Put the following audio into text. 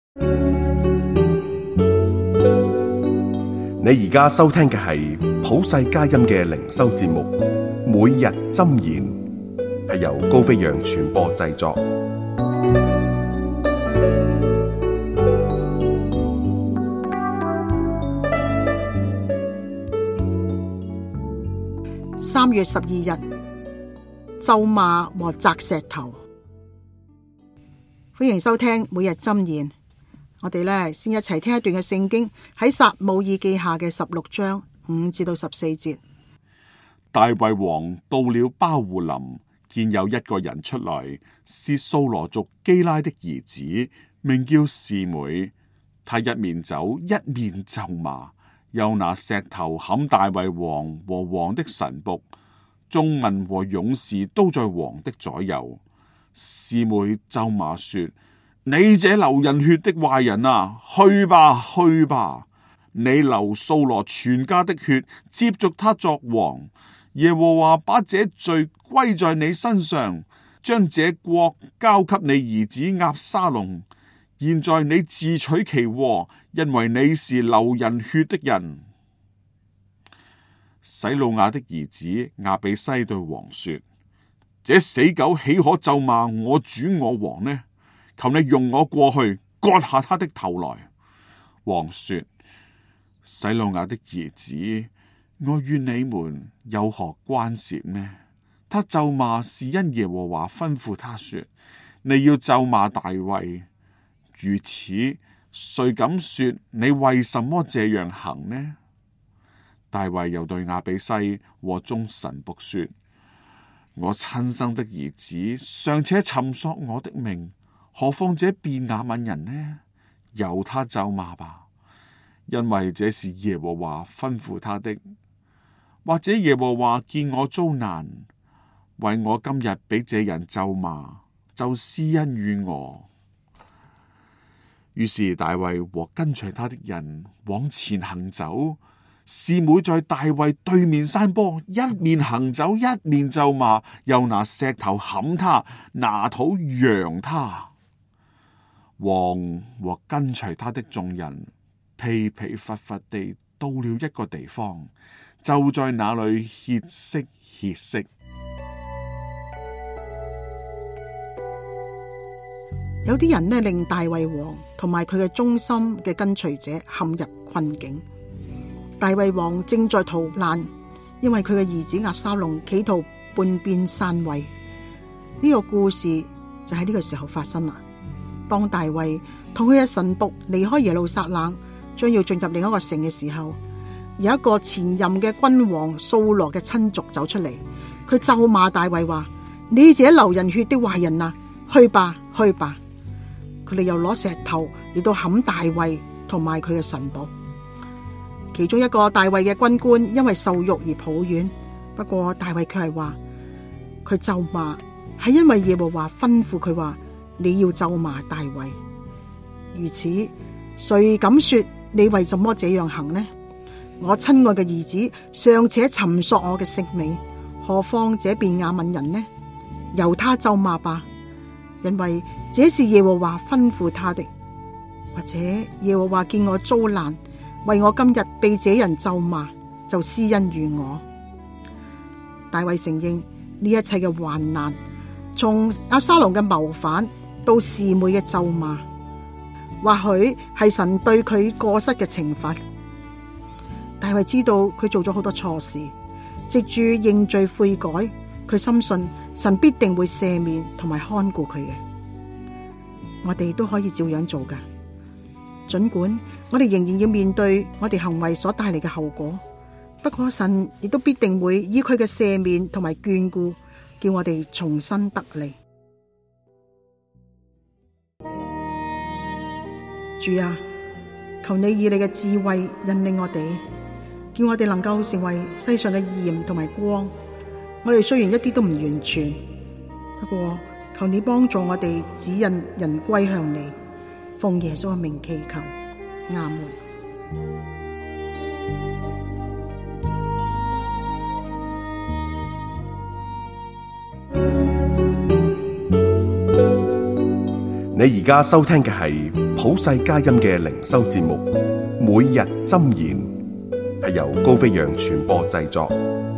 你而家收聽嘅係普世佳音嘅靈修節目，每日箴言，係由高飛揚傳播製作。 3月12日，咒罵和砸石頭。歡迎收聽每日箴言。我哋先一齊聽一段嘅聖經，喺撒母耳記下嘅16章5至到14節。 大衛王到了巴戶林，見有一個人出來，是掃羅族基拉的兒子，名叫示每。他一面走，一面咒罵，又拿石頭砍大衛王和王的臣僕，眾民和勇士都在王的左右。示每咒罵說：你這流人血的壞人啊，去吧，去吧！你流掃羅全家的血，接續他作王。耶和華把這罪歸在你身上，將這國交給你兒子押沙龍。現在你自取其禍，因為你是流人血的人。洗魯雅的兒子亞比篩對王說：這死狗豈可咒罵我主我王呢？求你用我過去割下他的頭來。王說：洗魯雅的兒子，我與你們有何關涉呢？他咒罵是因耶和華吩咐他說：你要咒罵大衛。如此，誰敢說你為什麼這樣行呢？大衛又對亞比篩和眾臣僕說：我親生的兒子尚且尋索我的命，何況這便雅憫人呢？由他咒罵吧，因為這是耶和華吩咐他的。或者耶和華見我遭難，為我今日俾這人咒罵，就施恩於我。於是大衛和跟隨他的人往前行走，示每在大衛對面山坡，一面行走一面咒罵，又拿石頭砍他，拿土揚他。王和跟隨他的眾人疲疲乏乏地到了一個地方，就在那裏歇息歇息。 有啲人令大衛王同埋佢嘅忠心嘅跟隨者陷入困境。大衛王正在逃難，因為佢嘅兒子押沙龍企圖叛變篡位。呢個故事就喺呢個時候發生啦。當大衛同佢嘅臣僕離開耶路撒冷，將要進入另一個城嘅時候，有一個前任嘅君王掃羅嘅親族走出嚟，佢咒罵大衛話：你這流人血的壞人啊，去吧，去吧！佢哋又攞石頭嚟到砍大衛同埋佢嘅臣僕。其中一個大衛嘅軍官因為受辱而抱怨，不過大衛卻係話佢咒罵係因為耶和華吩咐佢話你要咒罵大衛。如此，誰敢說你為什麼這樣行呢？我親愛嘅兒子尚且尋索我嘅性命，何況這便雅憫人呢？由他咒罵吧，因為這是耶和華吩咐他的。或者耶和華見我遭難，為我今日被這人咒罵，就施恩於我。大衛承認呢一切嘅患難，從押沙龍嘅謀反到示每嘅咒罵，或許係神對佢過失嘅懲罰。大衛知道佢做咗好多錯事，藉住認罪悔改，佢深信神必定會赦免同埋看顧佢嘅。我哋都可以照樣做㗎，盡管我哋仍然要面對我哋行為所帶嚟嘅後果，不過神亦都必定會以佢嘅赦免同埋眷顧，叫我哋重新得力。主啊，求你以你嘅智慧引領我哋，叫我哋能夠成為世上嘅鹽同埋光。我哋雖然一啲都唔完全，不過求你幫助我哋指引人歸向你，奉耶穌嘅名祈求，阿門。 你而家收聽嘅係普世佳音嘅靈修節目《每日箴言》，係由高飛揚傳播製作。